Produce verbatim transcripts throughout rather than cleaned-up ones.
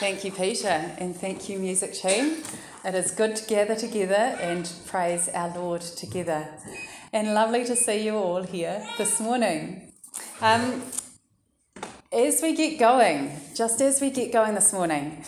Thank you, Peter, and thank you, music team. It is good to gather together and praise our Lord together. And lovely to see you all here this morning. Um, as we get going, just as we get going this morning,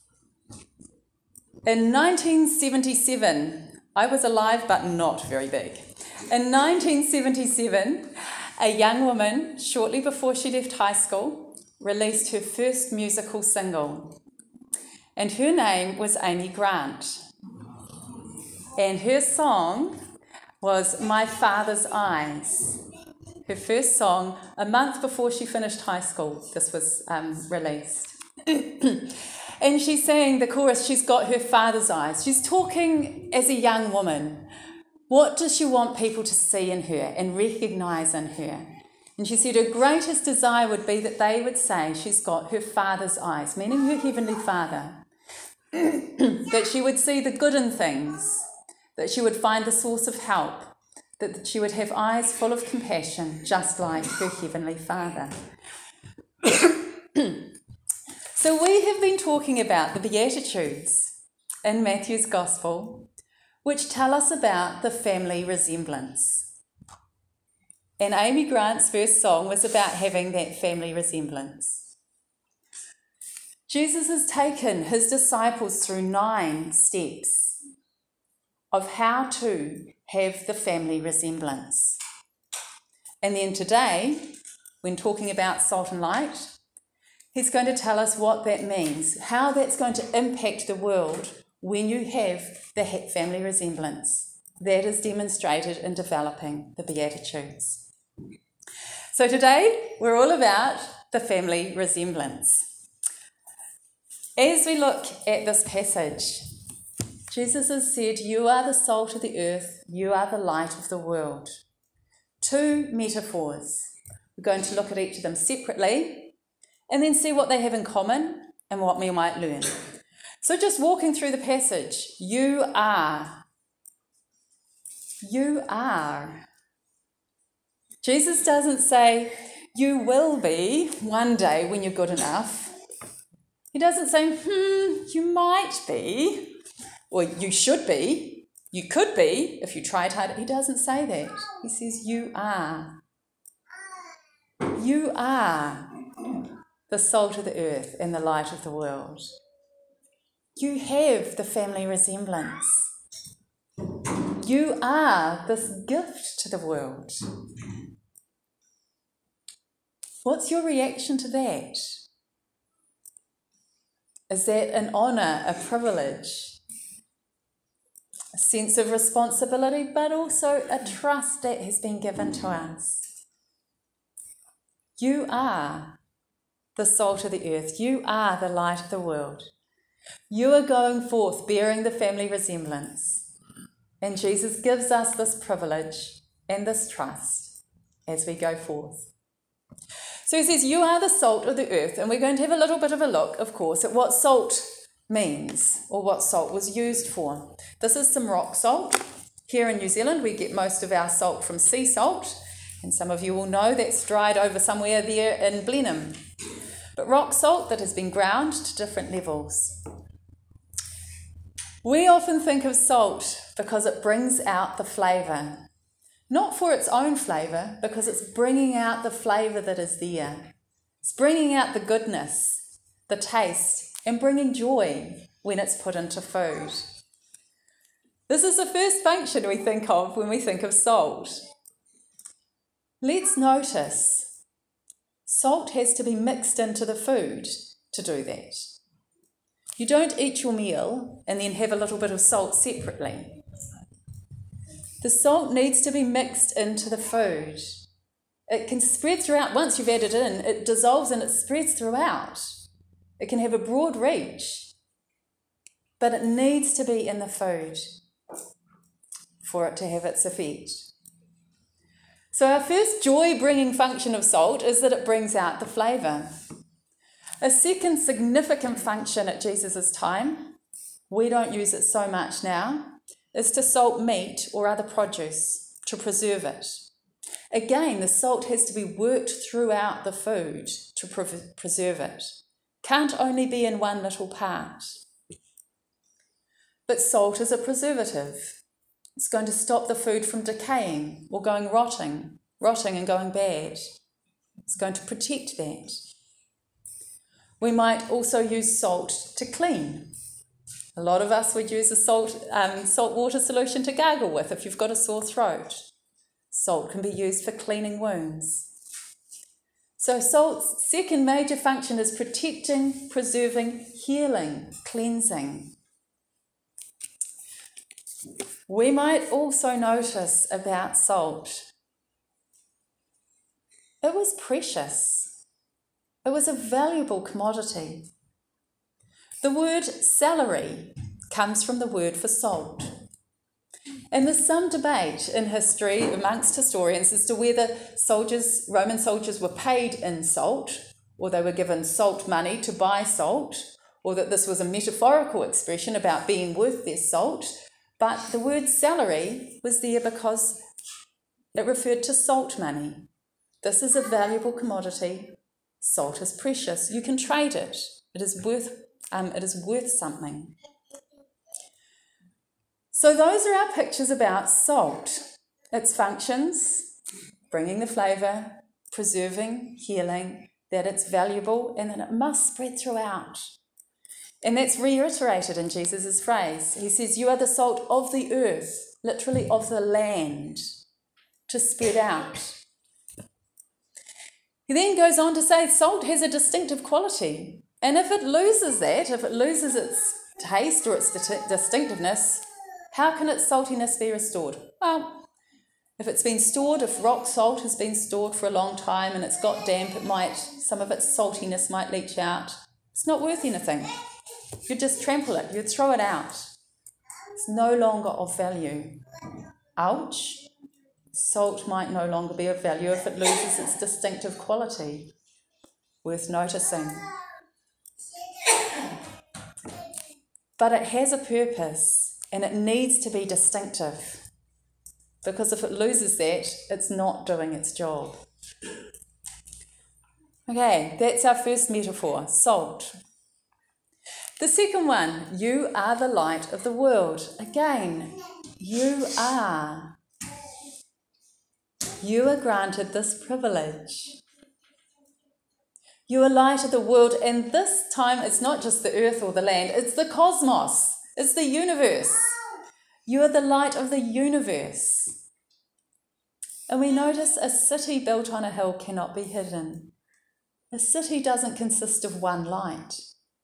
in nineteen seventy-seven, I was alive but not very big. In nineteen seventy-seven, a young woman, shortly before she left high school, released her first musical single. And her name was Amy Grant. And her song was My Father's Eyes. Her first song, a month before she finished high school, this was um, released. And she's saying the chorus, she's got her father's eyes. She's talking as a young woman. What does she want people to see in her and recognise in her? And she said her greatest desire would be that they would say she's got her father's eyes, meaning her heavenly father. That she would see the good in things, that she would find the source of help, that she would have eyes full of compassion, just like her heavenly father. So we have been talking about the Beatitudes in Matthew's Gospel, which tell us about the family resemblance. And Amy Grant's first song was about having that family resemblance. Jesus has taken his disciples through nine steps of how to have the family resemblance. And then today, when talking about salt and light, he's going to tell us what that means, how that's going to impact the world when you have the family resemblance. That is demonstrated in developing the Beatitudes. So today, we're all about the family resemblance. As we look at this passage, Jesus has said, you are the salt of the earth, you are the light of the world. Two metaphors. We're going to look at each of them separately and then see what they have in common and what we might learn. So just walking through the passage, you are. You are. Jesus doesn't say, you will be one day when you're good enough. He doesn't say, hmm, you might be, or you should be, you could be if you tried hard. He doesn't say that. He says, you are. You are the salt of the earth and the light of the world. You have the family resemblance. You are this gift to the world. What's your reaction to that? Is that an honour, a privilege, a sense of responsibility, but also a trust that has been given to us? You are the salt of the earth. You are the light of the world. You are going forth bearing the family resemblance. And Jesus gives us this privilege and this trust as we go forth. So he says, you are the salt of the earth, and we're going to have a little bit of a look, of course, at what salt means or what salt was used for. This is some rock salt. Here in New Zealand, we get most of our salt from sea salt, and some of you will know that's dried over somewhere there in Blenheim. But rock salt that has been ground to different levels. We often think of salt because it brings out the flavour. Not for its own flavour, because it's bringing out the flavour that is there. It's bringing out the goodness, the taste, and bringing joy when it's put into food. This is the first function we think of when we think of salt. Let's notice, salt has to be mixed into the food to do that. You don't eat your meal and then have a little bit of salt separately. The salt needs to be mixed into the food. It can spread throughout. Once you've added it in, it dissolves and it spreads throughout. It can have a broad reach, but it needs to be in the food for it to have its effect. So our first joy-bringing function of salt is that it brings out the flavour. A second significant function at Jesus' time, we don't use it so much now, is to salt meat or other produce to preserve it. Again, the salt has to be worked throughout the food to pre- preserve it. can't only be in one little part. But salt is a preservative. It's going to stop the food from decaying or going rotting, rotting and going bad. It's going to protect that. We might also use salt to clean. A lot of us would use a salt, um, salt water solution to gargle with if you've got a sore throat. Salt can be used for cleaning wounds. So salt's second major function is protecting, preserving, healing, cleansing. We might also notice about salt. It was precious. It was a valuable commodity. The word salary comes from the word for salt. And there's some debate in history amongst historians as to whether soldiers, Roman soldiers were paid in salt, or they were given salt money to buy salt, or that this was a metaphorical expression about being worth their salt. But the word salary was there because it referred to salt money. This is a valuable commodity. Salt is precious. You can trade it. It is worth, um, it is worth something. So those are our pictures about salt. Its functions, bringing the flavour, preserving, healing, that it's valuable, and that it must spread throughout. And that's reiterated in Jesus' phrase. He says, you are the salt of the earth, literally of the land, to spread out. He then goes on to say salt has a distinctive quality. And if it loses that, if it loses its taste or its distinctiveness, how can its saltiness be restored? Well, if it's been stored, if rock salt has been stored for a long time and it's got damp, it might, some of its saltiness might leach out. It's not worth anything. You'd just trample it, you'd throw it out. It's no longer of value. Ouch. Salt might no longer be of value if it loses its distinctive quality. Worth noticing. But it has a purpose. And it needs to be distinctive, because if it loses that, it's not doing its job. Okay, that's our first metaphor, salt. The second one, you are the light of the world. Again, you are. You are granted this privilege. You are light of the world, and this time it's not just the earth or the land, it's the cosmos. It's the universe. You are the light of the universe. And we notice a city built on a hill cannot be hidden. A city doesn't consist of one light.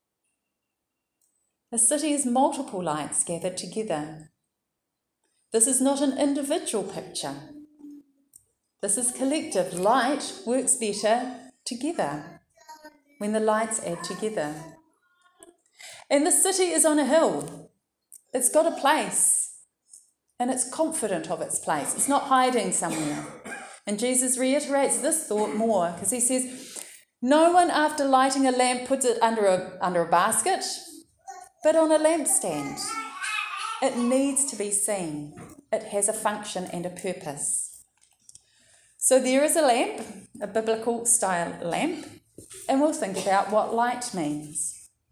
A city is multiple lights gathered together. This is not an individual picture. This is collective. Light works better together when the lights add together. And the city is on a hill. It's got a place, and it's confident of its place. It's not hiding somewhere. And Jesus reiterates this thought more, because he says, no one after lighting a lamp puts it under a, under a basket, but on a lampstand. It needs to be seen. It has a function and a purpose. So there is a lamp, a biblical style lamp, and we'll think about what light means.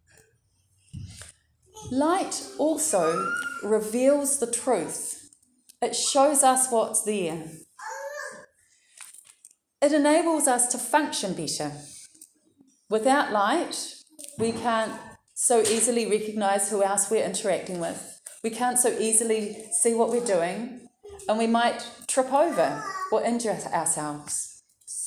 Light also reveals the truth. It shows us what's there. It enables us to function better. Without light, we can't so easily recognise who else we're interacting with. We can't so easily see what we're doing, and we might trip over or injure ourselves.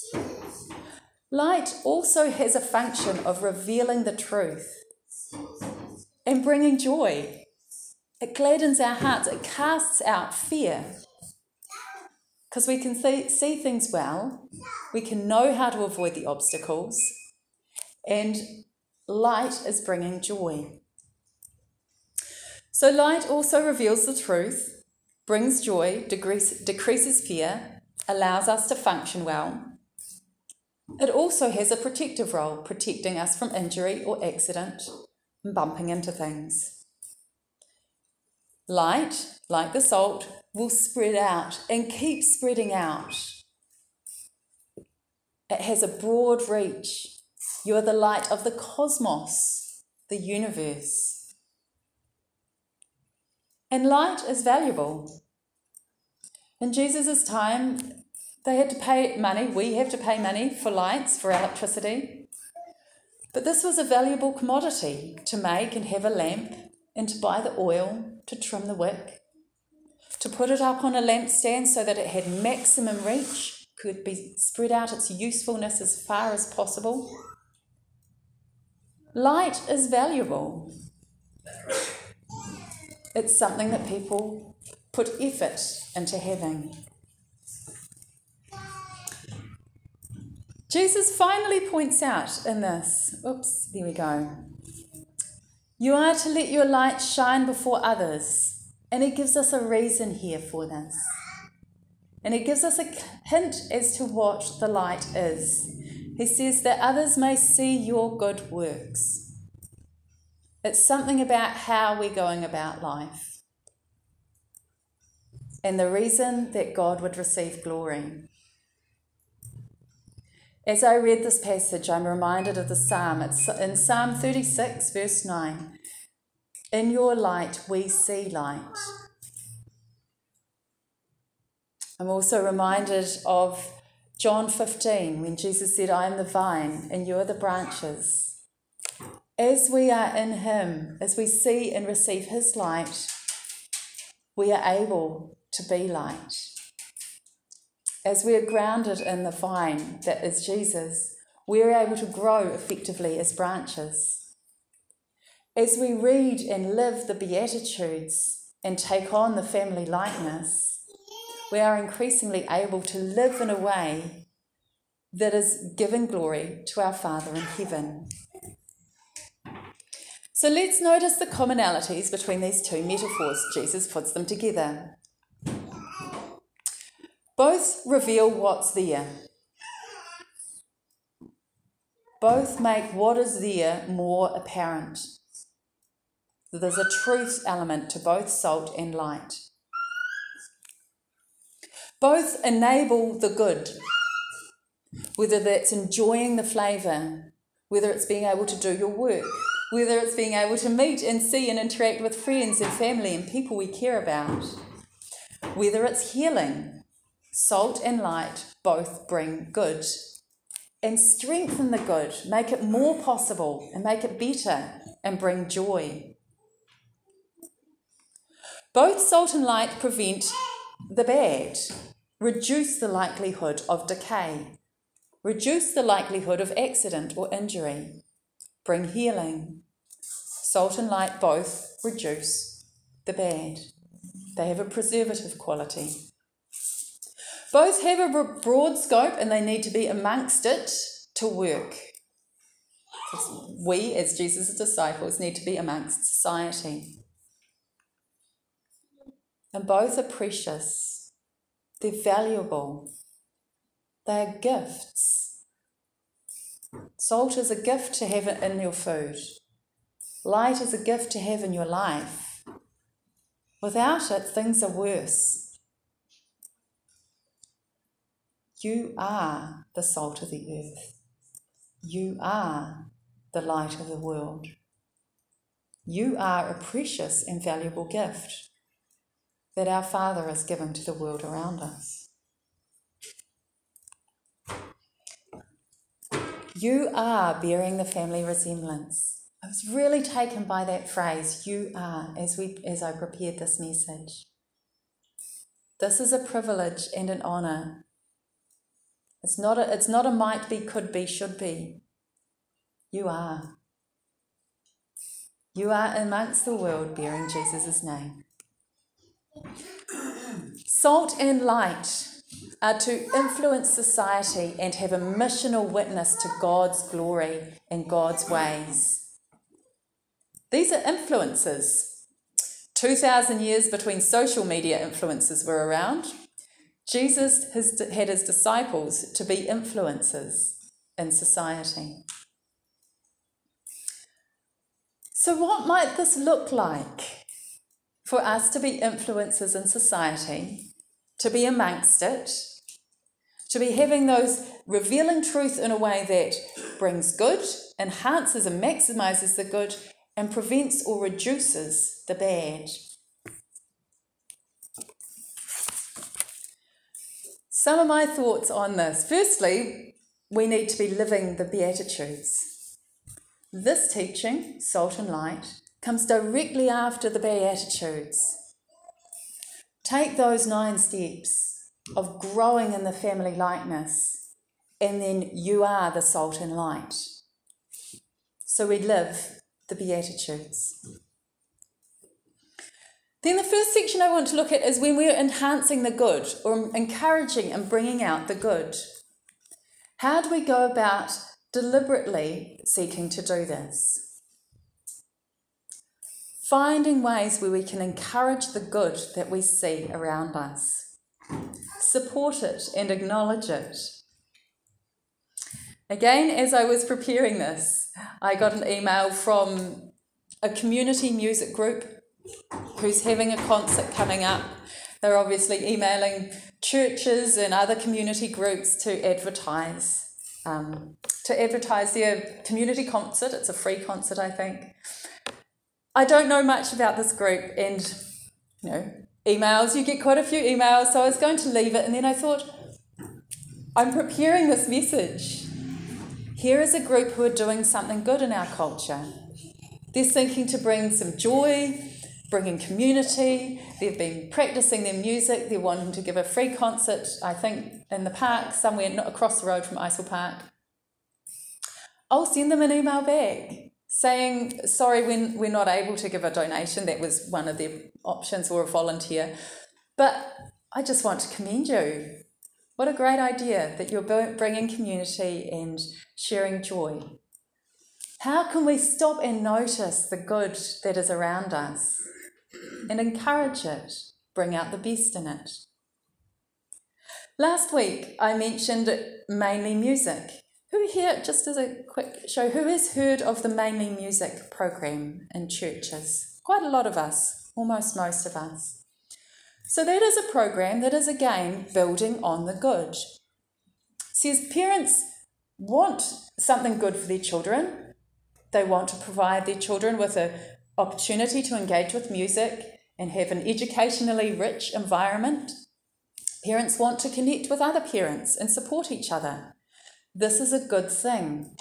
Light also has a function of revealing the truth and bringing joy. It gladdens our hearts. It casts out fear. Because we can th- see things well. We can know how to avoid the obstacles. And light is bringing joy. So light also reveals the truth, brings joy, decrease, decreases fear, allows us to function well. It also has a protective role, protecting us from injury or accident, bumping into things. Light, like the salt, will spread out and keep spreading out. It has a broad reach. You are the light of the cosmos, the universe. And light is valuable. In Jesus' time, they had to pay money. We have to pay money for lights, for electricity. But this was a valuable commodity to make and have a lamp, and to buy the oil, to trim the wick, to put it up on a lampstand so that it had maximum reach, could be spread out its usefulness as far as possible. Light is valuable. It's something that people put effort into having. Jesus finally points out in this, oops, there we go. You are to let your light shine before others. And he gives us a reason here for this. And he gives us a hint as to what the light is. He says that others may see your good works. It's something about how we're going about life. And the reason that God would receive glory. As I read this passage, I'm reminded of the psalm. It's in Psalm thirty-six, verse nine. In your light we see light. I'm also reminded of John fifteen, when Jesus said, I am the vine and you are the branches. As we are in him, as we see and receive his light, we are able to be light. As we are grounded in the vine that is Jesus, we are able to grow effectively as branches. As we read and live the Beatitudes and take on the family likeness, we are increasingly able to live in a way that is giving glory to our Father in heaven. So let's notice the commonalities between these two metaphors. Jesus puts them together. Both reveal what's there. Both make what is there more apparent. There's a truth element to both salt and light. Both enable the good, whether that's enjoying the flavour, whether it's being able to do your work, whether it's being able to meet and see and interact with friends and family and people we care about, whether it's healing. Salt and light both bring good and strengthen the good, make it more possible and make it better and bring joy. Both salt and light prevent the bad, reduce the likelihood of decay, reduce the likelihood of accident or injury, bring healing. Salt and light both reduce the bad. They have a preservative quality. Both have a broad scope and they need to be amongst it to work. We, as Jesus' disciples, need to be amongst society. And both are precious. They're valuable. They are gifts. Salt is a gift to have in your food. Light is a gift to have in your life. Without it, things are worse. You are the salt of the earth. You are the light of the world. You are a precious and valuable gift that our Father has given to the world around us. You are bearing the family resemblance. I was really taken by that phrase, you are, as we as I prepared this message. This is a privilege and an honour. It's not a, it's not a might be, could be, should be. You are. You are amongst the world bearing Jesus' name. Salt and light are to influence society and have a missional witness to God's glory and God's ways. These are influences. two thousand years between social media influences were around. Jesus has had his disciples to be influencers in society. So what might this look like for us to be influencers in society, to be amongst it, to be having those revealing truth in a way that brings good, enhances and maximises the good, and prevents or reduces the bad. Some of my thoughts on this. Firstly, we need to be living the Beatitudes. This teaching, Salt and Light, comes directly after the Beatitudes. Take those nine steps of growing in the family likeness, and then you are the salt and light. So we live the Beatitudes. Then the first section I want to look at is when we're enhancing the good, or encouraging and bringing out the good. How do we go about deliberately seeking to do this? Finding ways where we can encourage the good that we see around us. Support it and acknowledge it. Again, as I was preparing this, I got an email from a community music group who's having a concert coming up. They're obviously emailing churches and other community groups to advertise, um, to advertise their community concert. It's a free concert, I think. I don't know much about this group, and you know, emails, you get quite a few emails, so I was going to leave it, and then I thought, I'm preparing this message. Here is a group who are doing something good in our culture. They're seeking to bring some joy, bringing community. They've been practicing their music. They're wanting to give a free concert, I think, in the park, somewhere not across the road from Isle Park. I'll send them an email back saying, sorry, we're, we're not able to give a donation. That was one of their options, or a volunteer. But I just want to commend you. What a great idea that you're bringing community and sharing joy. How can we stop and notice the good that is around us and encourage it, bring out the best in it? Last week I mentioned Mainly Music. Who here, just as a quick show, who has heard of the Mainly Music program in churches? Quite a lot of us, almost most of us. So that is a program that is, again, building on the good. See, as parents want something good for their children, they want to provide their children with an opportunity to engage with music and have an educationally rich environment. Parents want to connect with other parents and support each other. This is a good thing.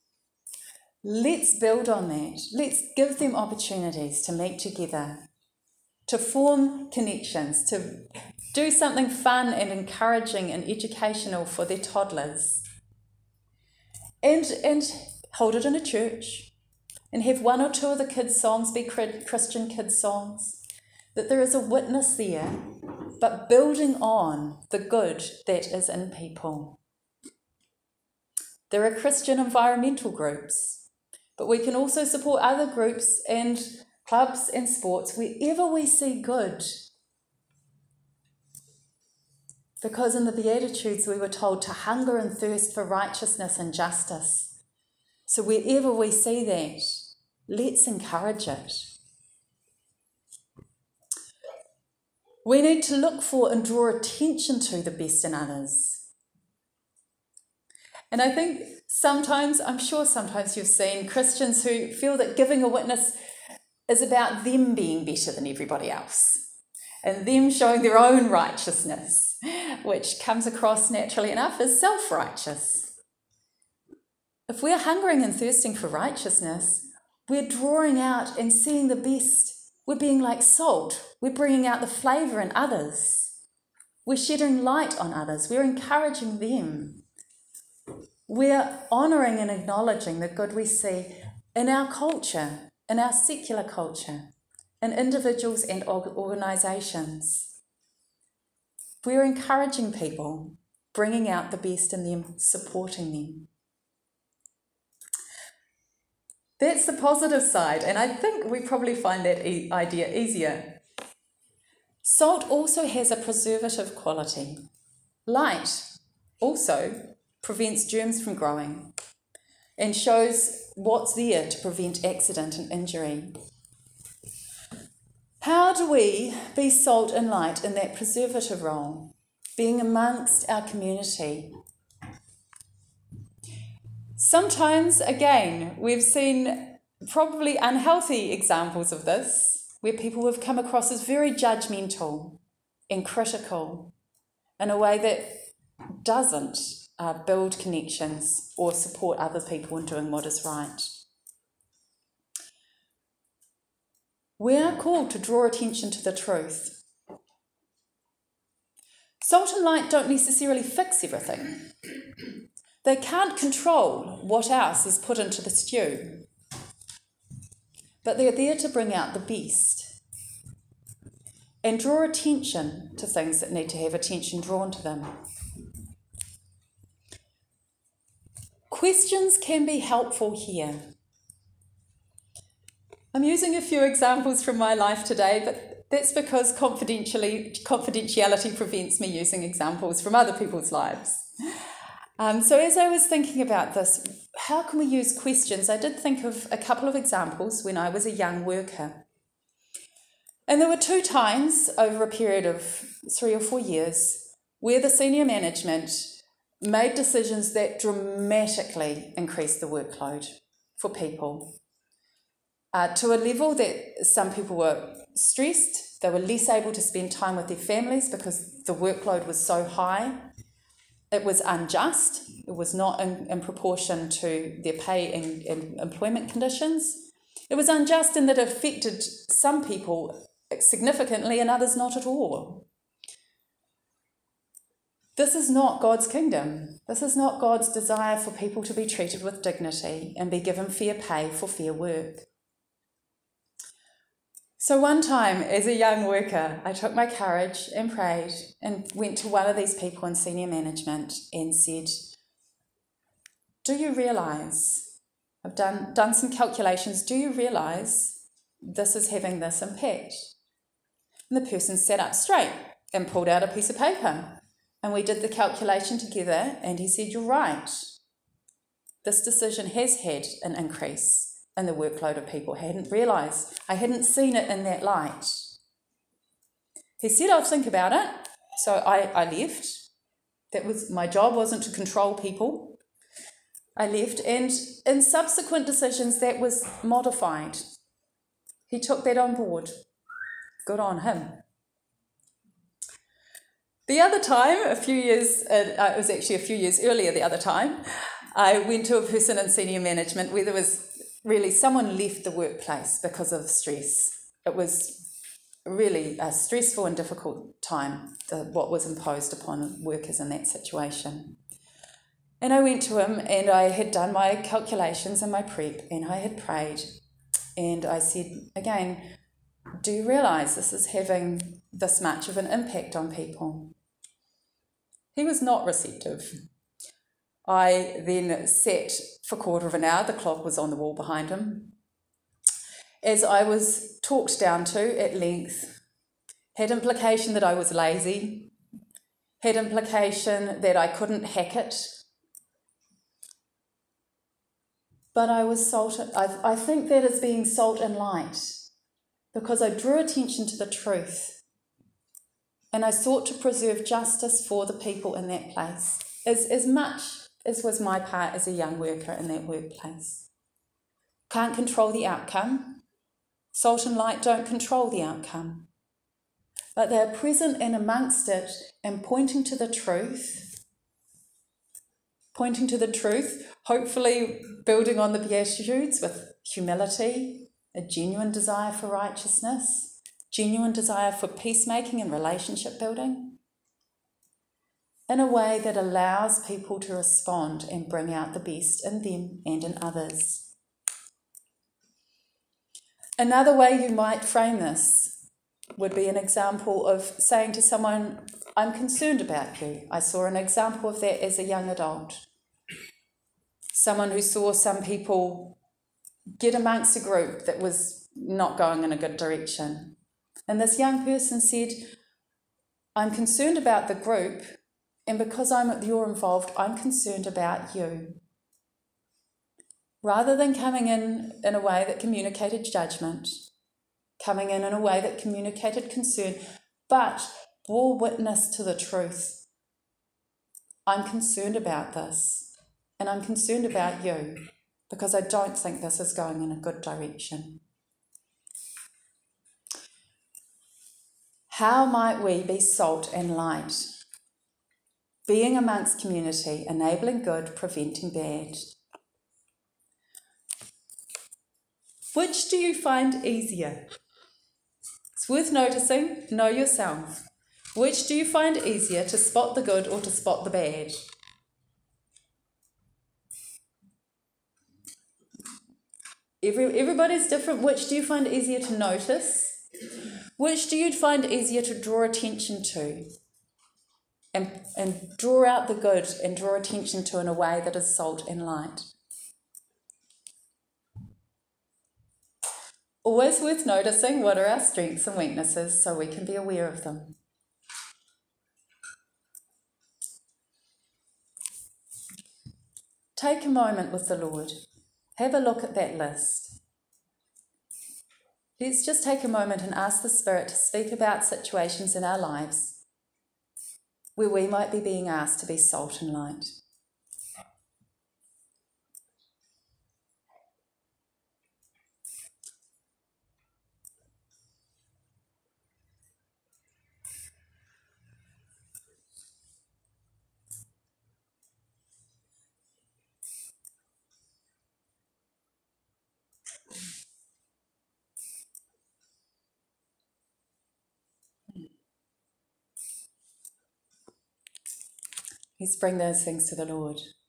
Let's build on that. Let's give them opportunities to meet together, to form connections, to do something fun and encouraging and educational for their toddlers. And, and hold it in a church and have one or two of the kids' songs be Christian kids' songs, that there is a witness there, but building on the good that is in people. There are Christian environmental groups, but we can also support other groups and clubs and sports wherever we see good. Because in the Beatitudes we were told to hunger and thirst for righteousness and justice. So wherever we see that, let's encourage it. We need to look for and draw attention to the best in others. And I think sometimes, I'm sure sometimes you've seen Christians who feel that giving a witness is about them being better than everybody else and them showing their own righteousness, which comes across naturally enough as self-righteous. If we're hungering and thirsting for righteousness, we're drawing out and seeing the best. We're being like salt. We're bringing out the flavour in others. We're shedding light on others. We're encouraging them. We're honouring and acknowledging the good we see in our culture, in our secular culture, in individuals and organisations. We're encouraging people, bringing out the best in them, supporting them. That's the positive side, and I think we probably find that e- idea easier. Salt also has a preservative quality. Light also prevents germs from growing and shows what's there to prevent accident and injury. How do we be salt and light in that preservative role? being amongst our community. Sometimes, again, we've seen probably unhealthy examples of this, where people have come across as very judgmental and critical in a way that doesn't uh, build connections or support other people in doing what is right. We are called to draw attention to the truth. Salt and light don't necessarily fix everything. They can't control what else is put into the stew. But they're there to bring out the best and draw attention to things that need to have attention drawn to them. Questions can be helpful here. I'm using a few examples from my life today, but that's because confidentially, confidentiality prevents me using examples from other people's lives. Um, so as I was thinking about this, how can we use questions? I did think of a couple of examples when I was a young worker. And there were two times over a period of three or four years where the senior management made decisions that dramatically increased the workload for people uh, to a level that some people were stressed. They were less able to spend time with their families because the workload was so high. It was unjust. It was not in, in proportion to their pay and, and employment conditions. It was unjust in that it affected some people significantly and others not at all. This is not God's kingdom. This is not God's desire for people to be treated with dignity and be given fair pay for fair work. So one time, as a young worker, I took my courage and prayed and went to one of these people in senior management and said, do you realise, I've done, done some calculations, do you realise this is having this impact? And the person sat up straight and pulled out a piece of paper. And we did the calculation together and he said, you're right. This decision has had an increase in the workload of people. I hadn't realised. I hadn't seen it in that light. He said, I'll think about it. So I, I left. That was my job, wasn't to control people. I left, and in subsequent decisions that was modified. He took that on board. Good on him. The other time, a few years, uh, it was actually a few years earlier the other time, I went to a person in senior management where there was really someone left the workplace because of stress. It was really a stressful and difficult time, the, what was imposed upon workers in that situation. And I went to him and I had done my calculations and my prep and I had prayed and I said, again, do you realise this is having this much of an impact on people? He was not receptive. I then sat for a quarter of an hour, the clock was on the wall behind him, as I was talked down to at length, had implication that I was lazy, had implication that I couldn't hack it, but I was salt. I, I think that is being salt and light, because I drew attention to the truth and I sought to preserve justice for the people in that place, as, as much as was my part as a young worker in that workplace. Can't control the outcome. Salt and light don't control the outcome. But they're present and amongst it and pointing to the truth, pointing to the truth, hopefully building on the Beatitudes with humility, a genuine desire for righteousness, genuine desire for peacemaking and relationship building, in a way that allows people to respond and bring out the best in them and in others. Another way you might frame this would be an example of saying to someone, I'm concerned about you. I saw an example of that as a young adult. Someone who saw some people get amongst a group that was not going in a good direction. And this young person said, I'm concerned about the group, and because I'm you're involved, I'm concerned about you. Rather than coming in in a way that communicated judgment, coming in in a way that communicated concern, but bore witness to the truth I'm concerned about this, and I'm concerned about you, because I don't think this is going in a good direction. How might we be salt and light? Being amongst community, enabling good, preventing bad. Which do you find easier? It's worth noticing, know yourself. Which do you find easier, to spot the good or to spot the bad? Every, everybody's different. Which do you find easier to notice? Which do you find easier to draw attention to? And, and draw out the good and draw attention to in a way that is salt and light. Always worth noticing what are our strengths and weaknesses so we can be aware of them. Take a moment with the Lord. Have a look at that list. Let's just take a moment and ask the Spirit to speak about situations in our lives where we might be being asked to be salt and light. Let's bring those things to the Lord.